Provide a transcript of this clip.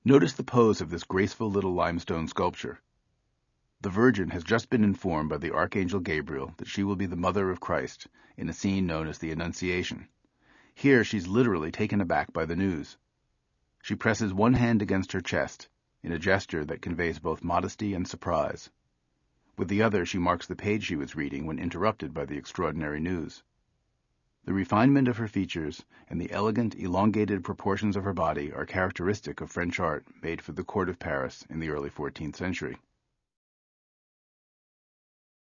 Notice the pose of this graceful little limestone sculpture. The Virgin has just been informed by the Archangel Gabriel that she will be the mother of Christ in a scene known as the Annunciation. Here she's literally taken aback by the news. She presses one hand against her chest in a gesture that conveys both modesty and surprise. With the other she marks the page she was reading when interrupted by the extraordinary news. The refinement of her features and the elegant, elongated proportions of her body are characteristic of French art made for the court of Paris in the early 14th century.